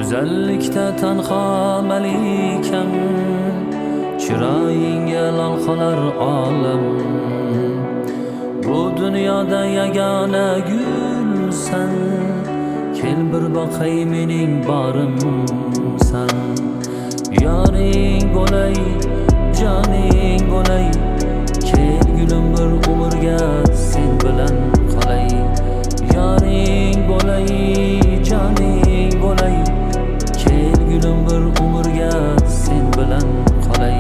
Go'zallikda tanho malikam, chiroyingga lalxolar olam. Bu dunyoda yagona gulsan, kel bir boqay mening borimsan. Yoring bo'lay, joning bo'lay, kel gulim bir umrga sen bilan qolay. Yoring bo'lay, joning bo'lay, kel gulim bir umrga sen bilan qolay.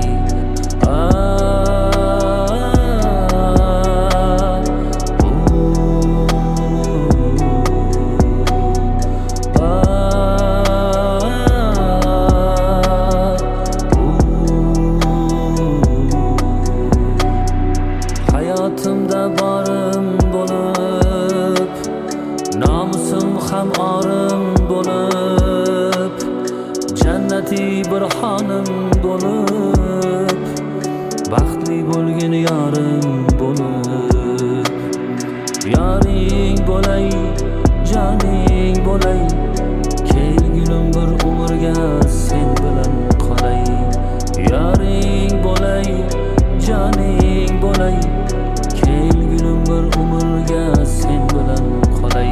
Hayatımda barım bulup, namusum ham orim bulup, jannati bir xonim bulup, baxtli bo'lgin yorim bulup. Yoring bo'lay, joning bo'lay, kelgulim bir umrga sen bilan qolay. Yoring bo'lay, joning bo'lay, kelgulim bir umrga sen bilan qolay.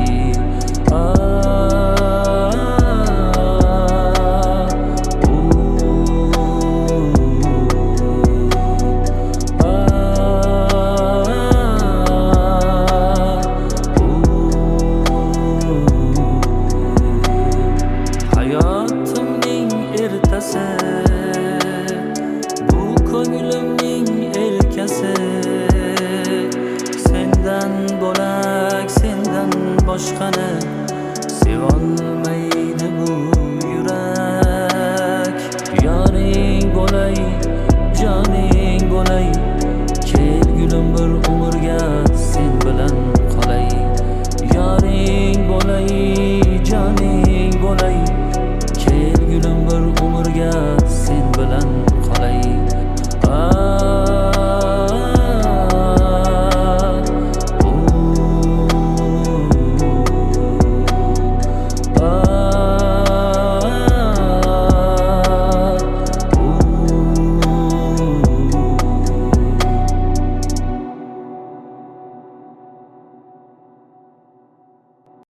Hayotimning ertasi, bu ko'nglimning erkasi. Sendan bo'lak, sendan boshqani sevolmay